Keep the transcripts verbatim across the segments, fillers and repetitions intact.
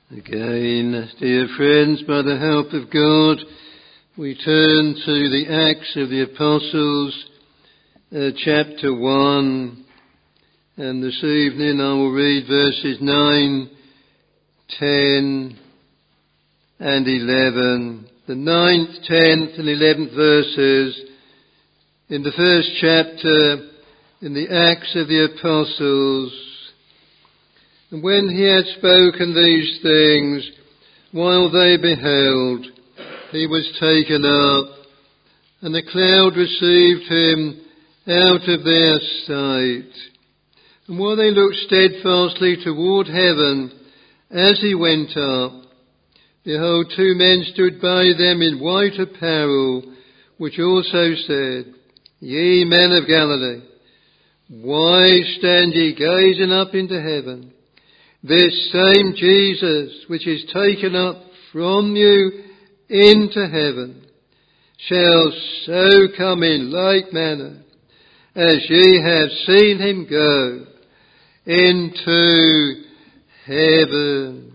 Again, dear friends, by the help of God, we turn to the Acts of the Apostles, uh, chapter one, and this evening I will read verses nine, ten and eleven. The ninth, tenth and eleventh verses in the first chapter in the Acts of the Apostles. And when he had spoken these things, while they beheld, he was taken up, and the cloud received him out of their sight. And while they looked steadfastly toward heaven, as he went up, behold, two men stood by them in white apparel, which also said, Ye men of Galilee, why stand ye gazing up into heaven? This same Jesus, which is taken up from you into heaven, shall so come in like manner as ye have seen him go into heaven.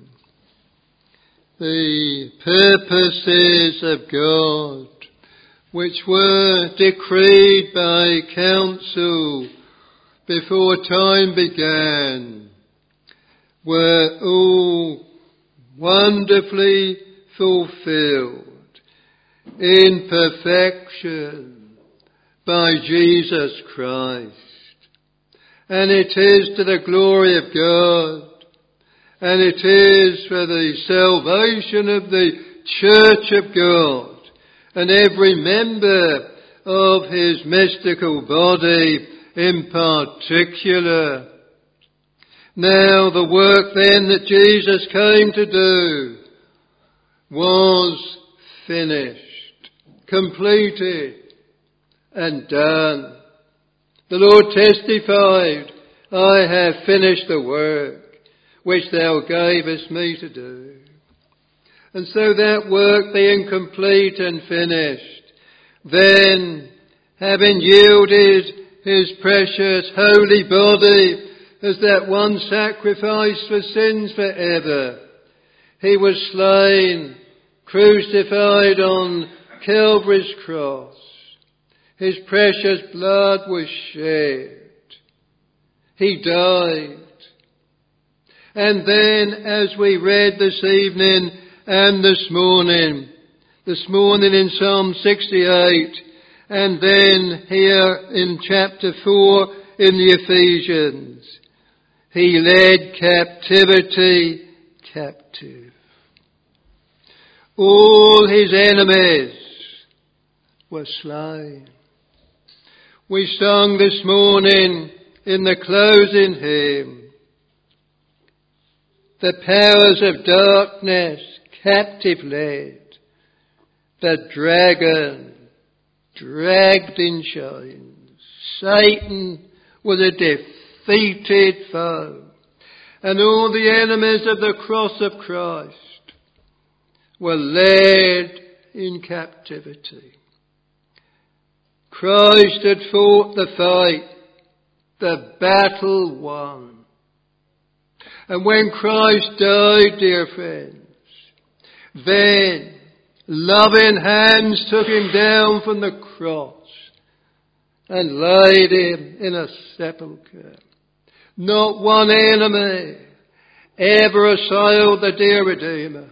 The purposes of God, which were decreed by council before time began, were all wonderfully fulfilled in perfection by Jesus Christ. And it is to the glory of God, and it is for the salvation of the Church of God and every member of his mystical body in particular. Now the work then that Jesus came to do was finished, completed and done. The Lord testified, I have finished the work which thou gavest me to do. And so that work being complete and finished, then having yielded his precious holy body as that one sacrifice for sins forever, he was slain, crucified on Calvary's cross. His precious blood was shed. He died. And then, as we read this evening and this morning, this morning in Psalm sixty-eight, and then here in chapter four in the Ephesians, he led captivity captive. All his enemies were slain. We sung this morning in the closing hymn, the powers of darkness captive led, the dragon dragged in chains. Satan was a defeated foe, and all the enemies of the cross of Christ were led in captivity. Christ had fought the fight, the battle won. And when Christ died, dear friends, then loving hands took him down from the cross and laid him in a sepulchre. Not one enemy ever assailed the dear Redeemer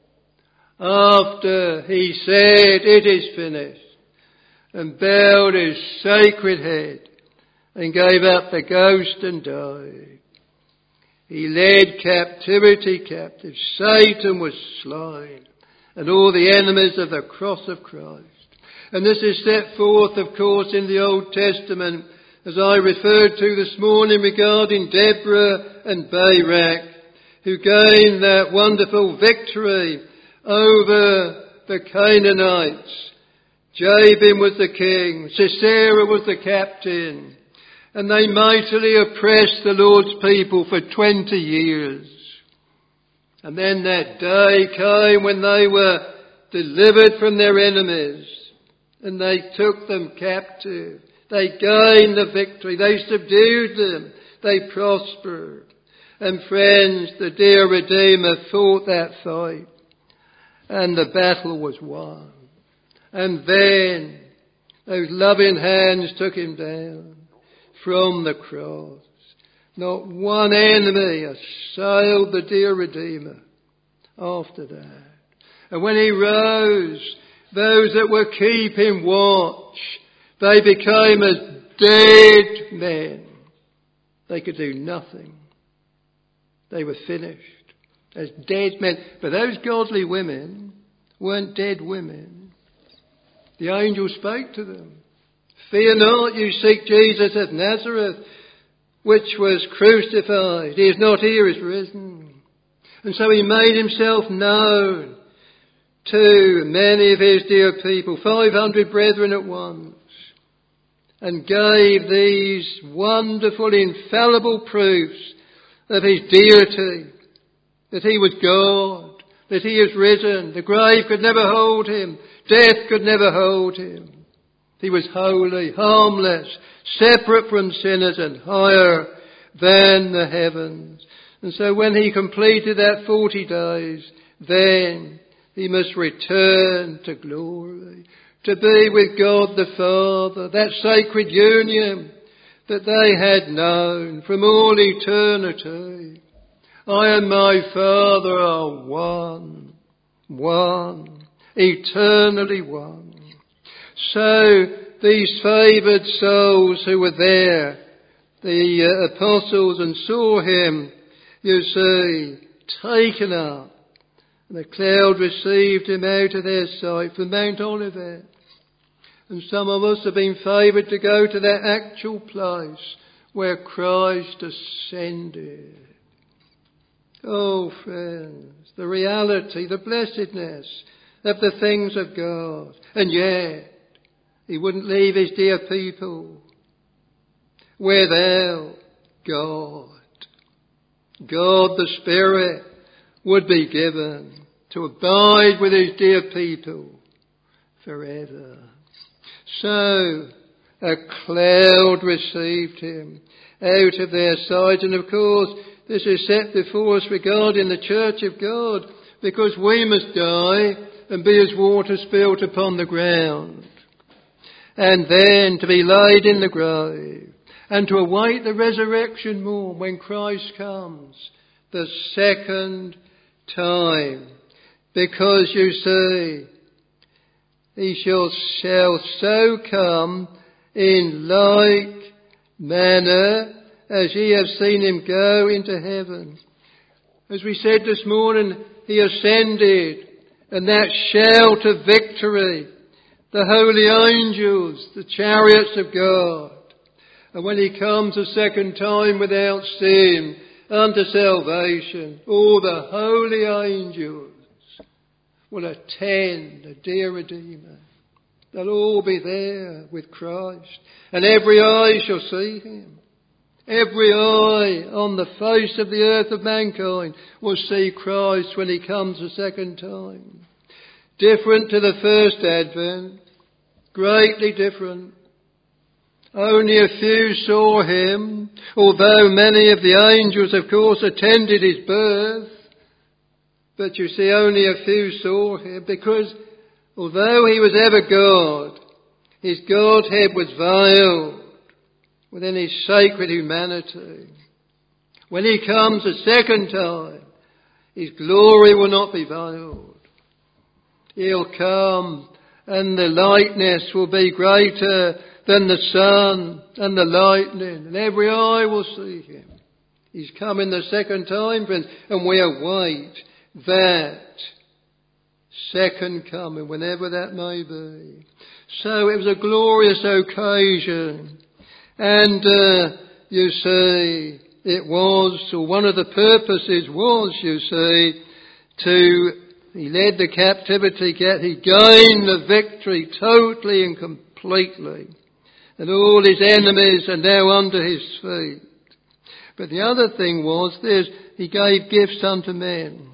after he said, It is finished, and bowed his sacred head and gave up the ghost and died. He led captivity captive. Satan was slain, and all the enemies of the cross of Christ. And this is set forth, of course, in the Old Testament, as I referred to this morning regarding Deborah and Barak, who gained that wonderful victory over the Canaanites. Jabin was the king, Sisera was the captain, and they mightily oppressed the Lord's people for twenty years. And then that day came when they were delivered from their enemies, and they took them captive. They gained the victory. They subdued them. They prospered. And friends, the dear Redeemer fought that fight, and the battle was won. And then those loving hands took him down from the cross. Not one enemy assailed the dear Redeemer after that. And when he rose, those that were keeping watch, they became as dead men. They could do nothing. They were finished as dead men. But those godly women weren't dead women. The angel spoke to them. Fear not, you seek Jesus of Nazareth, which was crucified. He is not here, he is risen. And so he made himself known to many of his dear people, five hundred brethren at once, and gave these wonderful, infallible proofs of his deity, that he was God, that he is risen. The grave could never hold him. Death could never hold him. He was holy, harmless, separate from sinners and higher than the heavens. And so when he completed that forty days, then he must return to glory, to be with God the Father, that sacred union that they had known from all eternity. I and my Father are one, one, eternally one. So these favoured souls who were there, the uh, apostles, and saw him, you see, taken up, and the cloud received him out of their sight from Mount Olivet. And some of us have been favoured to go to that actual place where Christ ascended. Oh, friends, the reality, the blessedness of the things of God. And yet, he wouldn't leave his dear people without God. God the Spirit would be given to abide with his dear people forever. So a cloud received him out of their sight. And of course, this is set before us regarding the church of God, because we must die and be as water spilt upon the ground, and then to be laid in the grave, and to await the resurrection morn when Christ comes the second time. Because you see, he shall, shall so come in like manner as ye have seen him go into heaven. As we said this morning, he ascended, and that shout of victory, the holy angels, the chariots of God. And when he comes a second time without sin unto salvation, all the holy angels will attend the dear Redeemer. They'll all be there with Christ, and every eye shall see him. Every eye on the face of the earth of mankind will see Christ when he comes a second time. Different to the first advent, greatly different. Only a few saw him, although many of the angels, of course, attended his birth. But you see, only a few saw him, because although he was ever God, his Godhead was veiled within his sacred humanity. When he comes a second time, his glory will not be veiled. He'll come, and the lightness will be greater than the sun and the lightning, and every eye will see him. He's coming the second time, friends, and we await that second coming, whenever that may be. So it was a glorious occasion. And, uh, you see, it was, or one of the purposes was, you see, to, he led the captivity, he gained the victory totally and completely. And all his enemies are now under his feet. But the other thing was this, he gave gifts unto men.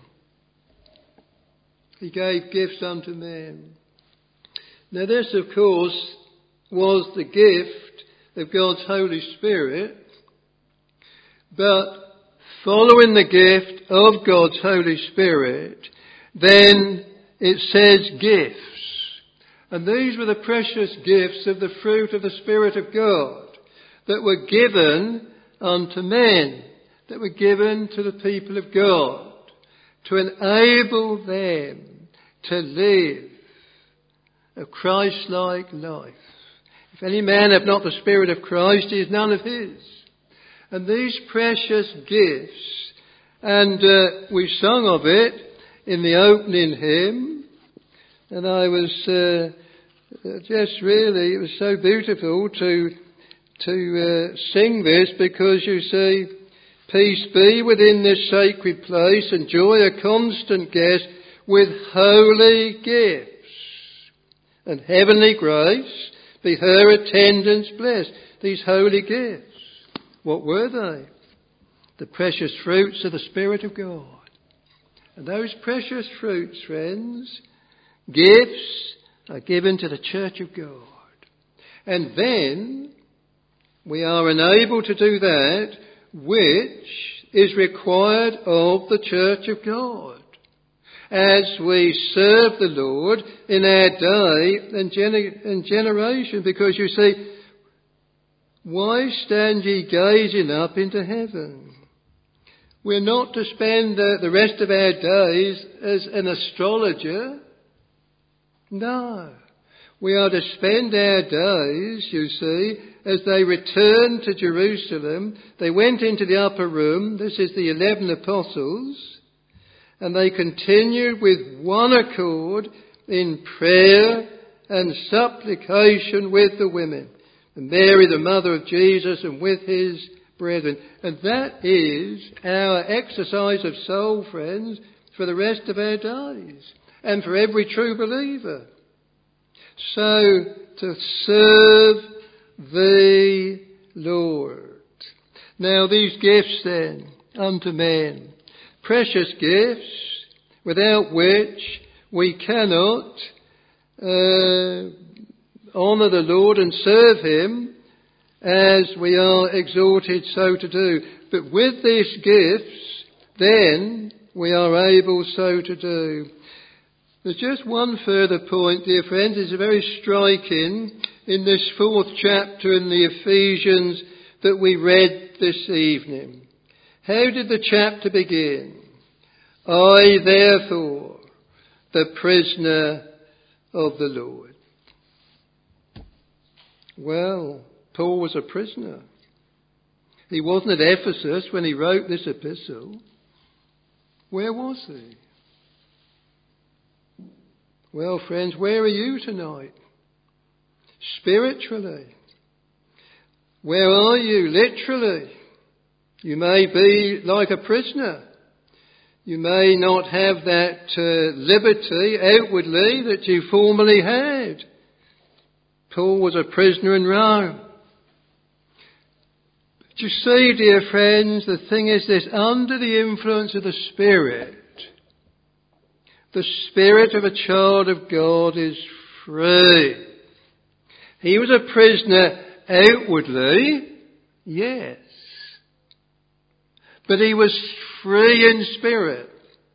He gave gifts unto men. Now this, of course, was the gift of God's Holy Spirit, but following the gift of God's Holy Spirit, then it says gifts. And these were the precious gifts of the fruit of the Spirit of God that were given unto men, that were given to the people of God, to enable them to live a Christ-like life. If any man have not the Spirit of Christ, he is none of his. And these precious gifts, and uh, we sung of it in the opening hymn, and I was uh, just really, it was so beautiful to to uh, sing this, because you see, peace be within this sacred place, and joy a constant guest, with holy gifts, and heavenly grace be her attendants blessed. These holy gifts, what were they? The precious fruits of the Spirit of God. And those precious fruits, friends, gifts, are given to the church of God. And then we are enabled to do that which is required of the church of God, as we serve the Lord in our day and, gener- and generation. Because you see, why stand ye gazing up into heaven? We're not to spend uh, the rest of our days as an astrologer. No. We are to spend our days, you see, as they returned to Jerusalem. They went into the upper room. This is the eleven apostles. And they continued with one accord in prayer and supplication with the women, and Mary, the mother of Jesus, and with his brethren. And that is our exercise of soul, friends, for the rest of our days, and for every true believer. So, to serve the Lord. Now, these gifts then unto men, precious gifts, without which we cannot uh, honour the Lord and serve him as we are exhorted so to do. But with these gifts, then we are able so to do. There's just one further point, dear friends. It's very striking in this fourth chapter in the Ephesians that we read this evening. How did the chapter begin? I, therefore, the prisoner of the Lord. Well, Paul was a prisoner. He wasn't at Ephesus when he wrote this epistle. Where was he? Well, friends, where are you tonight? Spiritually. Where are you? Literally. You may be like a prisoner. You may not have that uh, liberty outwardly that you formerly had. Paul was a prisoner in Rome. But you see, dear friends, the thing is this: under the influence of the Spirit, the spirit of a child of God is free. He was a prisoner outwardly, yes, but he was free in spirit,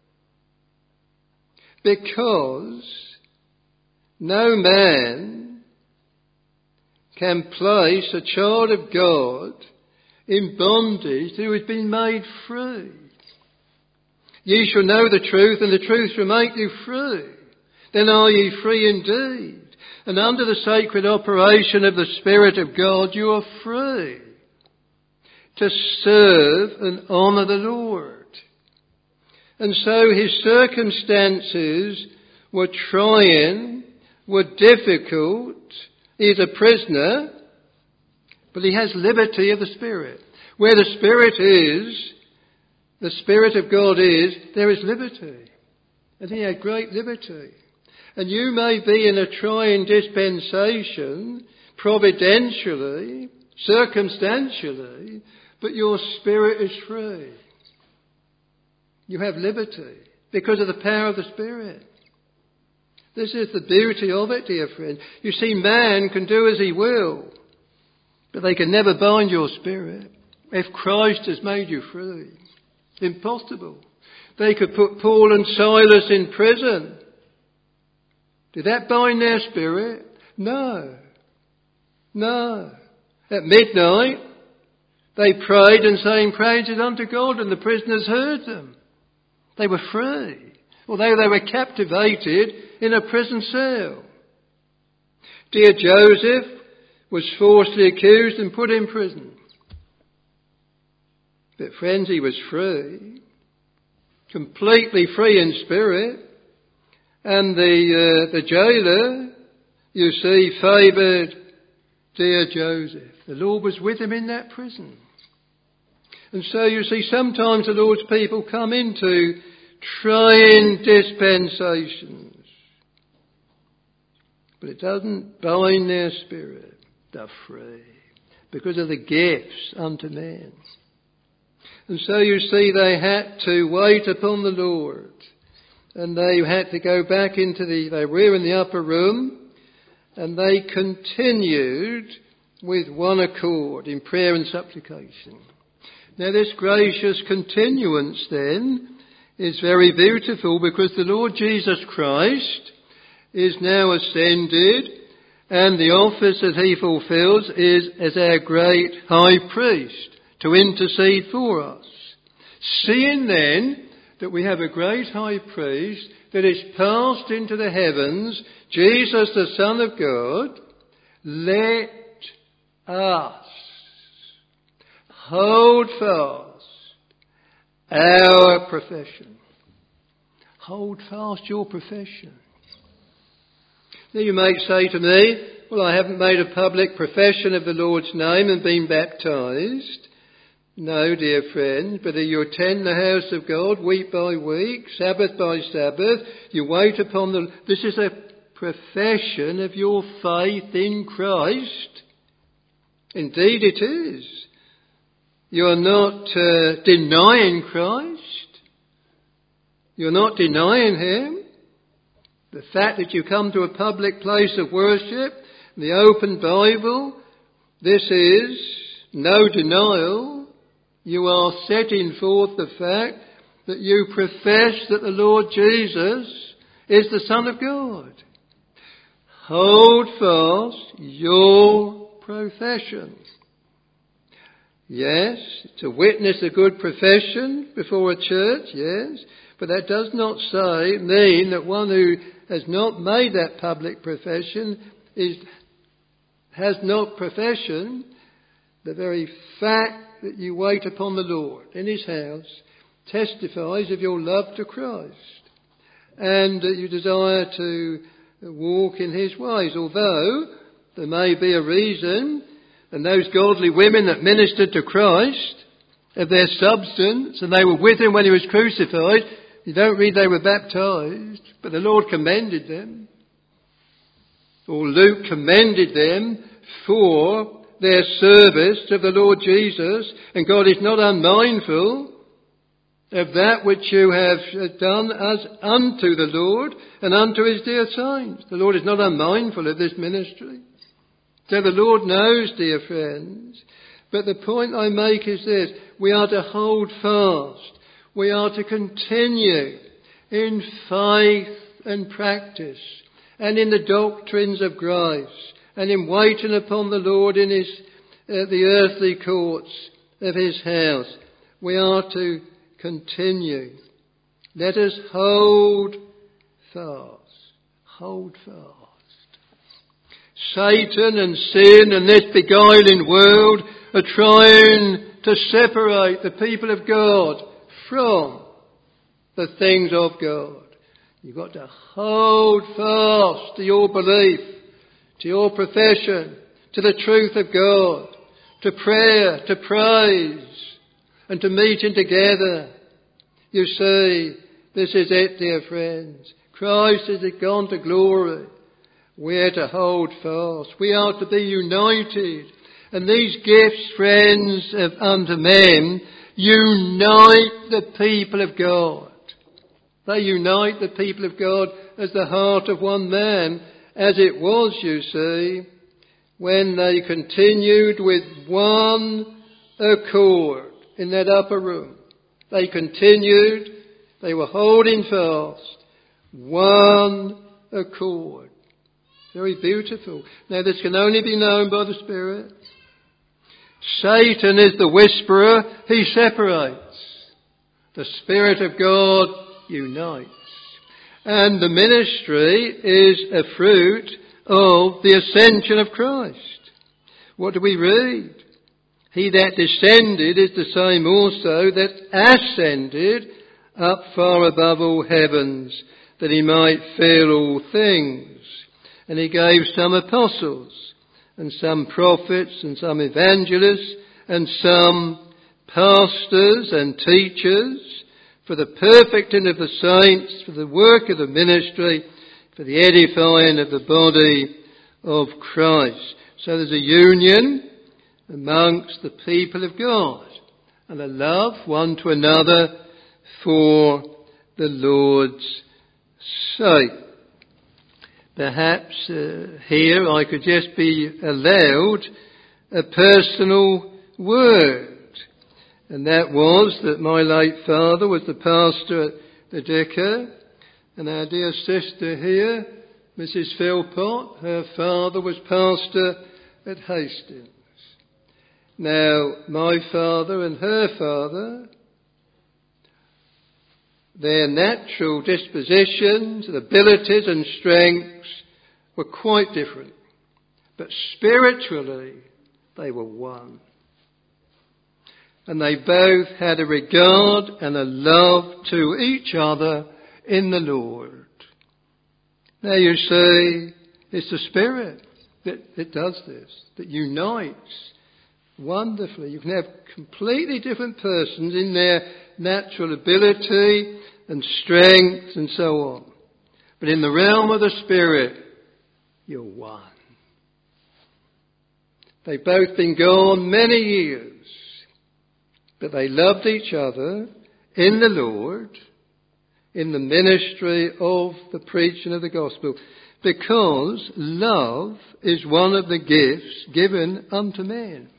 because no man can place a child of God in bondage who has been made free. Ye shall know the truth, and the truth shall make you free. Then are ye free indeed. And under the sacred operation of the Spirit of God, you are free to serve and honour the Lord. And so his circumstances were trying, were difficult. He is a prisoner, but he has liberty of the Spirit. Where the Spirit is, the Spirit of God is, there is liberty. And he had great liberty. And you may be in a trying dispensation, providentially, circumstantially, but your spirit is free. You have liberty because of the power of the Spirit. This is the beauty of it, dear friend. You see, man can do as he will, but they can never bind your spirit if Christ has made you free. Impossible. They could put Paul and Silas in prison. Did that bind their spirit? No. No. At midnight, they prayed and sang praises unto God, and the prisoners heard them. They were free, although they were captivated in a prison cell. Dear Joseph was falsely accused and put in prison. But friends, he was free, completely free in spirit. And the uh, the jailer, you see, favoured dear Joseph. The Lord was with him in that prison. And so you see, sometimes the Lord's people come into trying dispensations. But it doesn't bind their spirit. They're free because of the gifts unto men. And so you see, they had to wait upon the Lord. And they had to go back into the, they were in the upper room, and they continued with one accord in prayer and supplication. Now this gracious continuance then is very beautiful, because the Lord Jesus Christ is now ascended, and the office that he fulfills is as our great high priest to intercede for us. Seeing then that we have a great high priest that is passed into the heavens, Jesus the Son of God, let us hold fast our profession. Hold fast your profession. Now you may say to me, well, I haven't made a public profession of the Lord's name and been baptised. No, dear friend, but you attend the house of God week by week, Sabbath by Sabbath. You wait upon the... This is a profession of your faith in Christ. Indeed it is. You're not uh, denying Christ. You're not denying him. The fact that you come to a public place of worship, the open Bible, this is no denial. You are setting forth the fact that you profess that the Lord Jesus is the Son of God. Hold fast your profession. Yes, to witness a good profession before a church, yes, but that does not say, mean that one who has not made that public profession is, has not profession. The very fact that you wait upon the Lord in his house testifies of your love to Christ, and that you desire to walk in his ways, although there may be a reason, and those godly women that ministered to Christ of their substance, and they were with him when he was crucified, you don't read they were baptised, but the Lord commended them, or Luke commended them for their service to the Lord Jesus, and God is not unmindful of that which you have done as unto the Lord and unto his dear saints. The Lord is not unmindful of this ministry. So the Lord knows, dear friends. But the point I make is this: we are to hold fast. We are to continue in faith and practice, and in the doctrines of grace, and in waiting upon the Lord in his, uh, the earthly courts of his house. We are to continue. Let us hold fast. Hold fast. Satan and sin and this beguiling world are trying to separate the people of God from the things of God. You've got to hold fast to your belief, to your profession, to the truth of God, to prayer, to praise, and to meeting together. You see, this is it, dear friends. Christ is gone to glory. We are to hold fast. We are to be united. And these gifts, friends, of unto men, unite the people of God. They unite the people of God as the heart of one man, as it was, you see, when they continued with one accord in that upper room, They continued. They were holding fast. One accord. Very beautiful. Now this can only be known by the Spirit. Satan is the whisperer. He separates. The Spirit of God unites. And the ministry is a fruit of the ascension of Christ. What do we read? He that descended is the same also that ascended up far above all heavens, that he might fill all things. And he gave some apostles, and some prophets, and some evangelists, and some pastors and teachers, for the perfecting of the saints, for the work of the ministry, for the edifying of the body of Christ. So there's a union amongst the people of God, and a love one to another for the Lord's sake. Perhaps uh, here I could just be allowed a personal word. And that was that my late father was the pastor at the Dicker. And our dear sister here, Missus Philpott, her father was pastor at Hastings. Now, my father and her father, their natural dispositions, abilities and strengths were quite different. But spiritually, they were one. And they both had a regard and a love to each other in the Lord. Now you see, it's the Spirit that, that does this, that unites wonderfully. You can have completely different persons in their natural ability and strength and so on. But in the realm of the Spirit, you're one. They've both been gone many years, but they loved each other in the Lord, in the ministry of the preaching of the gospel, because love is one of the gifts given unto men.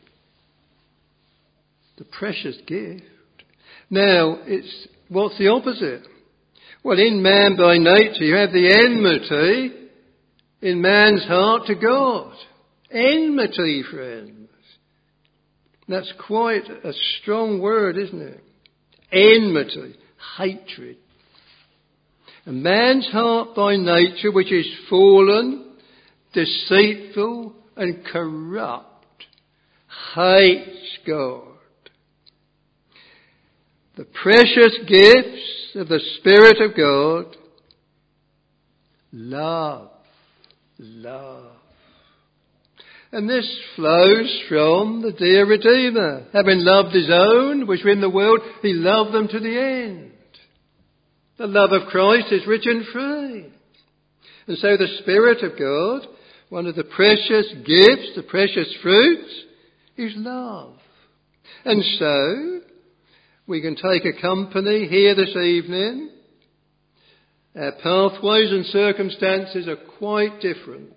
The precious gift. Now, it's what's the opposite? Well, in man by nature, you have the enmity in man's heart to God. Enmity, friends. That's quite a strong word, isn't it? Enmity, hatred. A man's heart by nature, which is fallen, deceitful and corrupt, hates God. The precious gifts of the Spirit of God, love, love. And this flows from the dear Redeemer. Having loved his own, which were in the world, he loved them to the end. The love of Christ is rich and free. And so the Spirit of God, one of the precious gifts, the precious fruits, is love. And so, we can take a company here this evening. Our pathways and circumstances are quite different.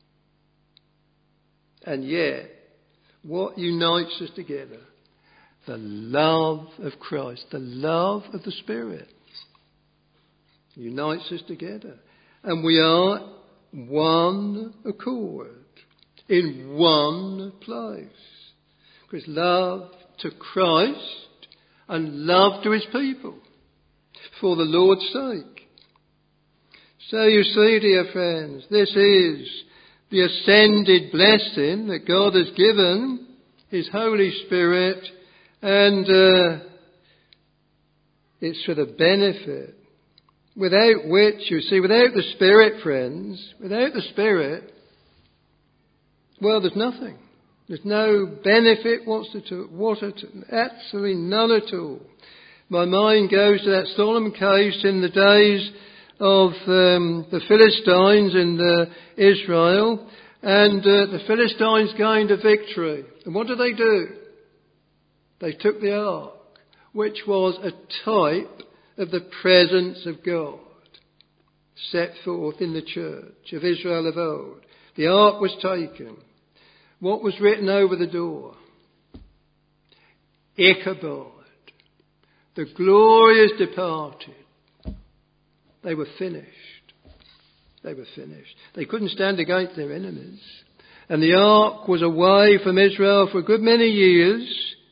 And yet, what unites us together? The love of Christ, the love of the Spirit unites us together. And we are one accord, in one place. Because love to Christ and love to his people for the Lord's sake. So you see, dear friends, this is the ascended blessing that God has given, his Holy Spirit, and uh, it's for the benefit. Without which, you see, without the Spirit, friends, without the Spirit, well, there's nothing. There's no benefit whatsoever, absolutely none at all. My mind goes to that solemn case in the days of um, the Philistines in uh, Israel, and uh, the Philistines gained a victory. And what did they do? They took the ark, which was a type of the presence of God, set forth in the church of Israel of old. The ark was taken. What was written over the door? Ichabod, The glory is departed. They were finished. They were finished. They couldn't stand against their enemies. And the ark was away from Israel for a good many years.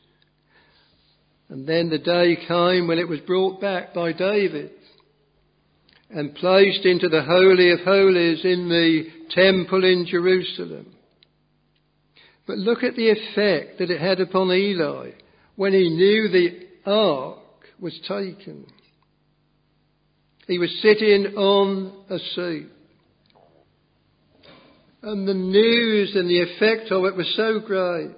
And then the day came when it was brought back by David and placed into the Holy of Holies in the temple in Jerusalem. But look at the effect that it had upon Eli when he knew the ark was taken. He was sitting on a seat. And the news and the effect of it was so great.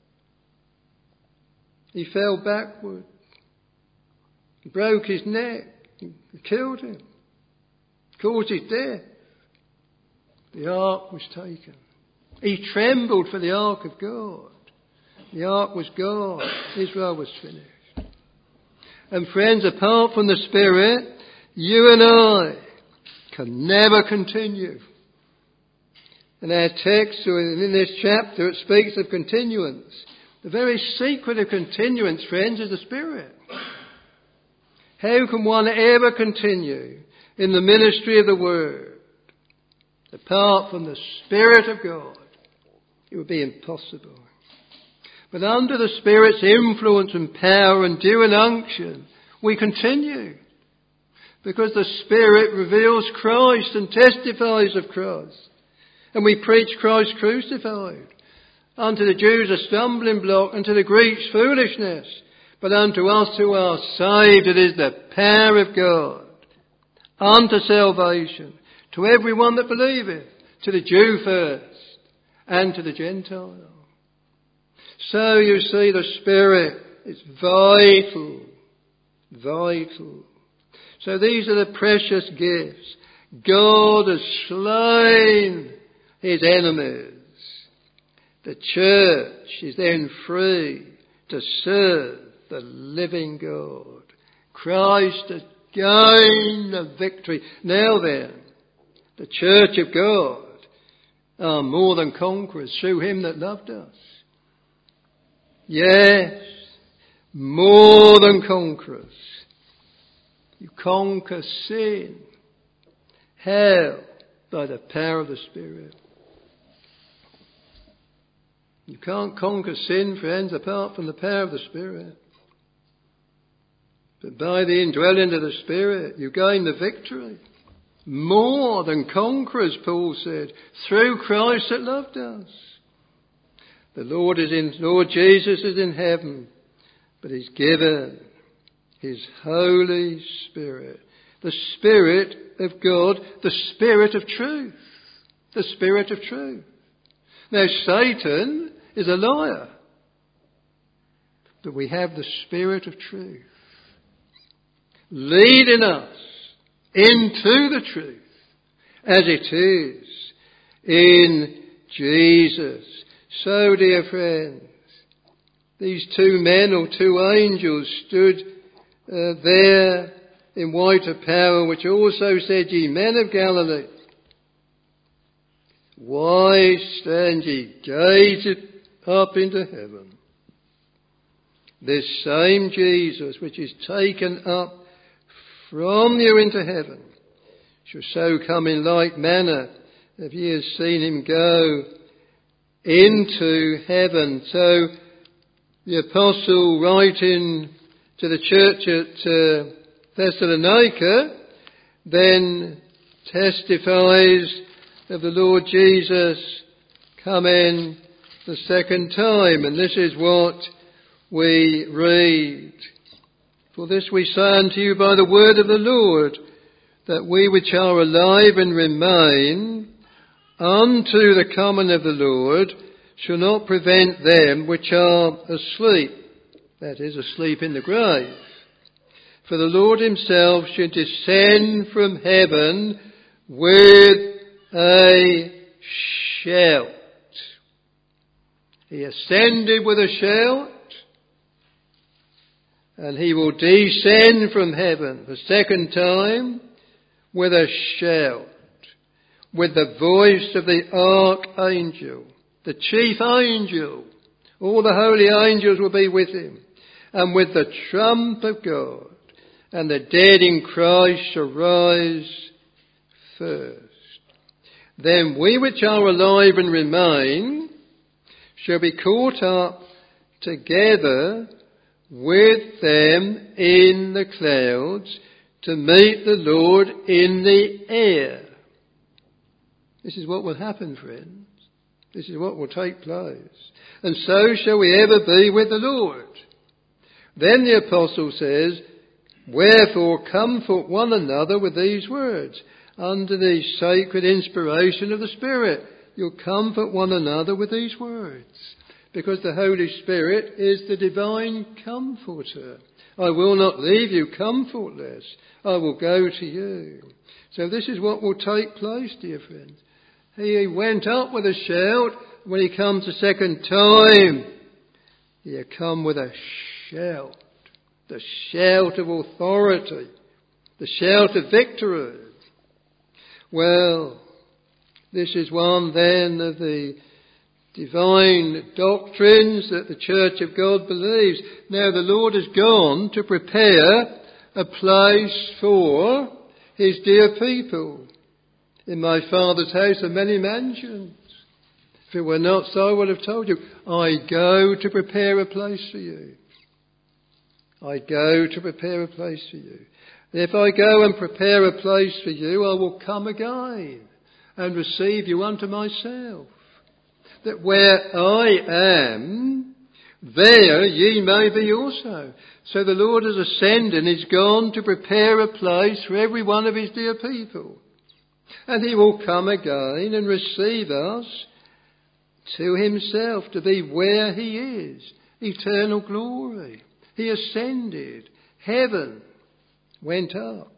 He fell backward. He broke his neck. He killed him. Caused his death. The ark was taken. He trembled for the ark of God. The ark was gone. Israel was finished. And friends, apart from the Spirit, you and I can never continue. In our text, or in this chapter, it speaks of continuance. The very secret of continuance, friends, is the Spirit. How can one ever continue in the ministry of the Word apart from the Spirit of God? It would be impossible. But under the Spirit's influence and power and due and unction, we continue. Because the Spirit reveals Christ and testifies of Christ. And we preach Christ crucified. Unto the Jews a stumbling block, and to the Greeks foolishness. But unto us who are saved it is the power of God. Unto salvation, to everyone that believeth, to the Jew first, and to the Gentile. So you see, the Spirit is vital. Vital. So these are the precious gifts. God has slain his enemies. The church is then free to serve the living God. Christ has gained the victory. Now then, the church of God are more than conquerors through him that loved us. Yes, more than conquerors. You conquer sin. How? By the power of the Spirit. You can't conquer sin, friends, apart from the power of the Spirit. But by the indwelling of the Spirit, you gain the victory. More than conquerors, Paul said, through Christ that loved us. The Lord is in, Lord Jesus is in heaven, but he's given his Holy Spirit. The Spirit of God, the Spirit of truth. The Spirit of truth. Now Satan is a liar. But we have the Spirit of truth leading us into the truth as it is in Jesus. So, dear friends, these two men or two angels stood uh, there in white apparel, which also said, Ye men of Galilee, why stand ye gazing up into heaven? This same Jesus, which is taken up from you into heaven, shall so come in like manner, if ye have seen him go into heaven. So the apostle, writing to the church at uh, Thessalonica, then testifies of the Lord Jesus coming the second time. And this is what we read. For this we say unto you by the word of the Lord, that we which are alive and remain unto the coming of the Lord shall not prevent them which are asleep, that is, asleep in the grave. For the Lord himself shall descend from heaven with a shout. He ascended with a shout, and he will descend from heaven the second time with a shout, with the voice of the archangel, the chief angel. All the holy angels will be with him. And with the trump of God, and the dead in Christ shall rise first. Then we which are alive and remain shall be caught up together with them in the clouds to meet the Lord in the air. This is what will happen, friends. This is what will take place. And so shall we ever be with the Lord. Then the apostle says, wherefore comfort one another with these words. Under the sacred inspiration of the Spirit, you'll comfort one another with these words. Because the Holy Spirit is the divine comforter. I will not leave you comfortless. I will go to you. So this is what will take place, dear friends. He went up with a shout. When he comes a second time, he'll come with a shout. The shout of authority. The shout of victory. Well, this is one then of the divine doctrines that the Church of God believes. Now the Lord has gone to prepare a place for his dear people. In my Father's house are many mansions. If it were not so, I would have told you, I go to prepare a place for you. I go to prepare a place for you. If I go and prepare a place for you, I will come again and receive you unto myself. That where I am, there ye may be also. So the Lord has ascended and is gone to prepare a place for every one of his dear people. And he will come again and receive us to himself, to be where he is. Eternal glory. He ascended. Heaven went up.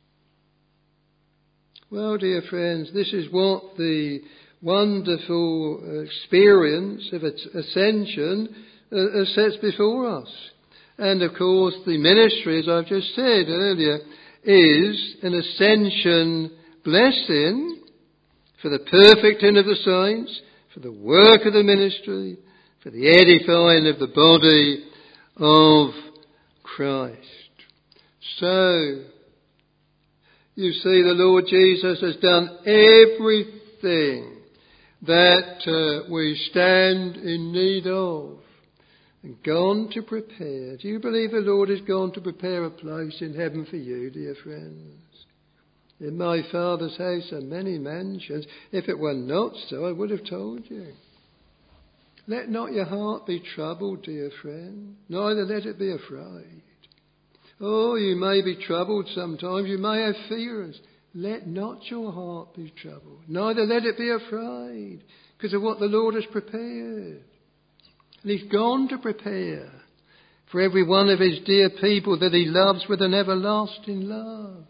Well, dear friends, this is what the wonderful experience of ascension uh, sets before us. And of course, the ministry, as I've just said earlier, is an ascension blessing for the perfecting of the saints, for the work of the ministry, for the edifying of the body of Christ. So, you see, the Lord Jesus has done everything that uh, we stand in need of and gone to prepare. Do you believe the Lord has gone to prepare a place in heaven for you, dear friends? In my Father's house are many mansions. If it were not so, I would have told you. Let not your heart be troubled, dear friend, neither let it be afraid. Oh, you may be troubled sometimes, you may have fears. Let not your heart be troubled, neither let it be afraid, because of what the Lord has prepared. And he's gone to prepare for every one of his dear people that he loves with an everlasting love.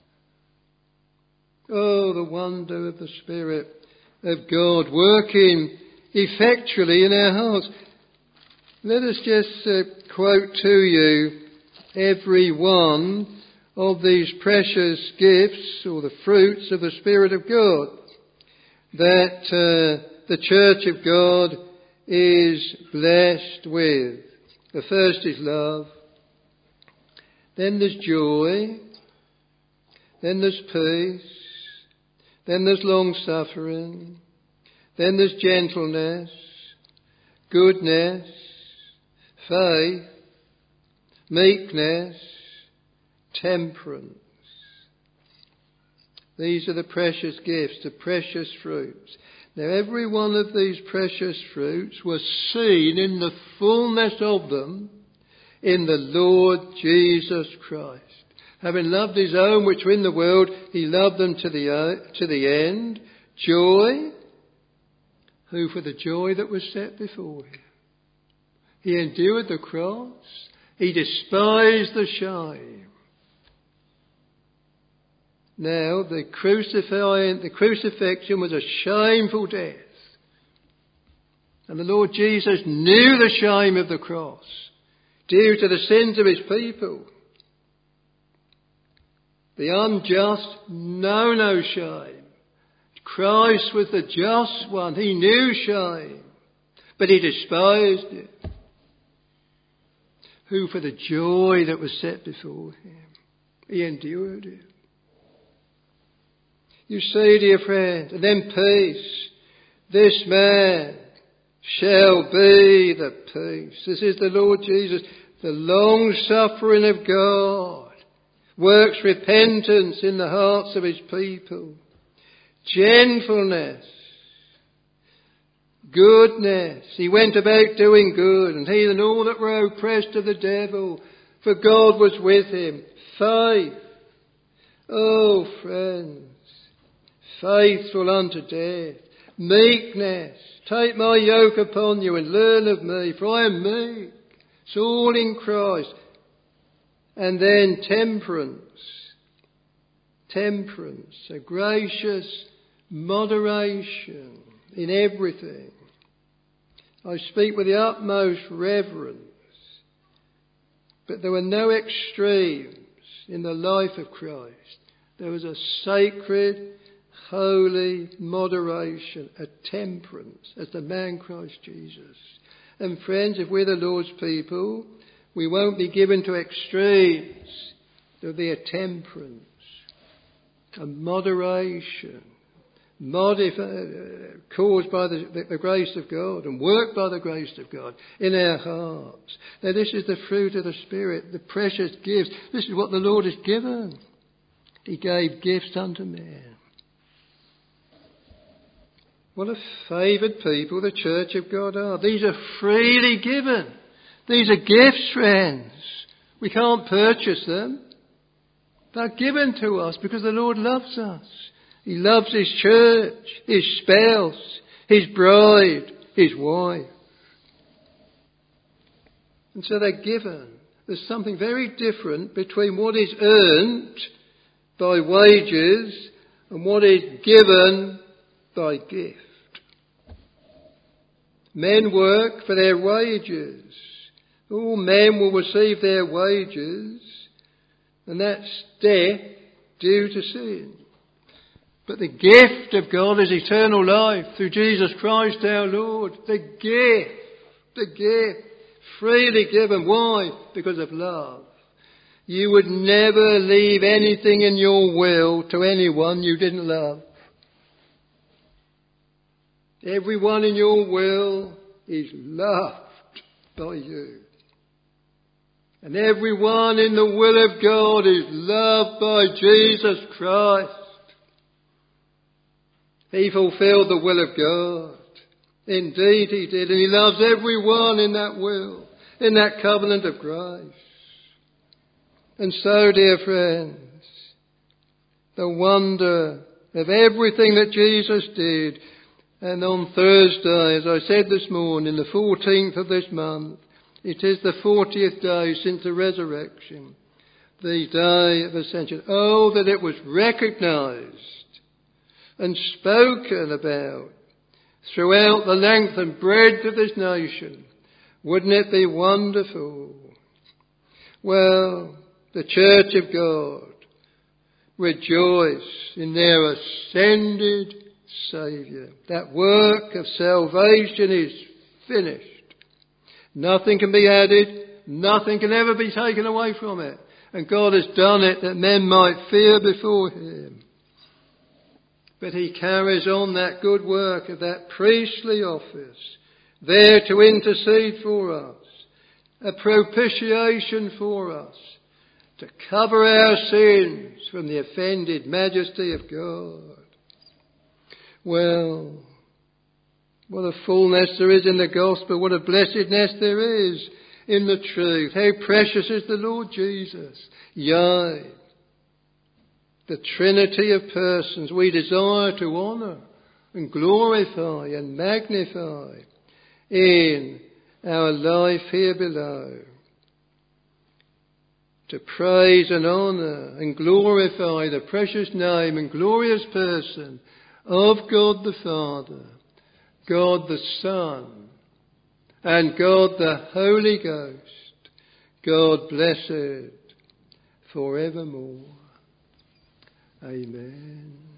Oh, the wonder of the Spirit of God working effectually in our hearts. Let us just uh, quote to you every one of these precious gifts or the fruits of the Spirit of God that uh, the Church of God is blessed with. The first is love. Then there's joy. Then there's peace. Then there's long suffering. Then there's gentleness, goodness, faith, meekness, temperance. These are the precious gifts, the precious fruits. Now every one of these precious fruits was seen in the fullness of them in the Lord Jesus Christ. Having loved his own which were in the world, he loved them to the, to the end. Joy, who for the joy that was set before him, he endured the cross, he despised the shame. Now, the crucifying, the crucifixion was a shameful death. And the Lord Jesus knew the shame of the cross due to the sins of his people. The unjust know no shame. Christ was the just one. He knew shame, but he despised it. who for the joy that was set before him, he endured it. You see, dear friend, and then peace. This man shall be the peace. This is the Lord Jesus, the long suffering of God, works repentance in the hearts of his people, gentleness, goodness. He went about doing good, and he and all that were oppressed of the devil, for God was with him. Faith. Oh, friends, faithful unto death. Meekness. Take my yoke upon you and learn of me, for I am meek. It's all in Christ. And then temperance. Temperance. A gracious moderation in everything. I speak with the utmost reverence. But there were no extremes in the life of Christ. There was a sacred, holy moderation, a temperance, as the man Christ Jesus. And friends, if we're the Lord's people, we won't be given to extremes. There'll be a temperance, a moderation, modif- uh, caused by the, the, the grace of God and worked by the grace of God in our hearts. Now this is the fruit of the Spirit, the precious gifts. This is what the Lord has given. He gave gifts unto men. What a favoured people the church of God are. These are freely given. These are gifts, friends. We can't purchase them. They're given to us because the Lord loves us. He loves his church, his spouse, his bride, his wife. And so they're given. There's something very different between what is earned by wages and what is given by gift. Men work for their wages. All men will receive their wages, and that's death due to sin. But the gift of God is eternal life through Jesus Christ our Lord. The gift, the gift, freely given. Why? Because of love. You would never leave anything in your will to anyone you didn't love. Everyone in your will is loved by you. And everyone in the will of God is loved by Jesus Christ. He fulfilled the will of God. Indeed he did. And he loves everyone in that will, in that covenant of grace. And so, dear friends, the wonder of everything that Jesus did. And on Thursday, as I said this morning, the fourteenth of this month, it is the fortieth day since the resurrection, the day of ascension. Oh, that it was recognised and spoken about throughout the length and breadth of this nation. Wouldn't it be wonderful? Well, the Church of God rejoice in their ascended Saviour. That work of salvation is finished. Nothing can be added. Nothing can ever be taken away from it. And God has done it that men might fear before him. But he carries on that good work of that priestly office, there to intercede for us, a propitiation for us, to cover our sins from the offended majesty of God. Well, what a fullness there is in the gospel. What a blessedness there is in the truth. How precious is the Lord Jesus. Yea, the Trinity of persons we desire to honour and glorify and magnify in our life here below. To praise and honour and glorify the precious name and glorious person of God the Father, God the Son, and God the Holy Ghost, God blessed forevermore. Amen.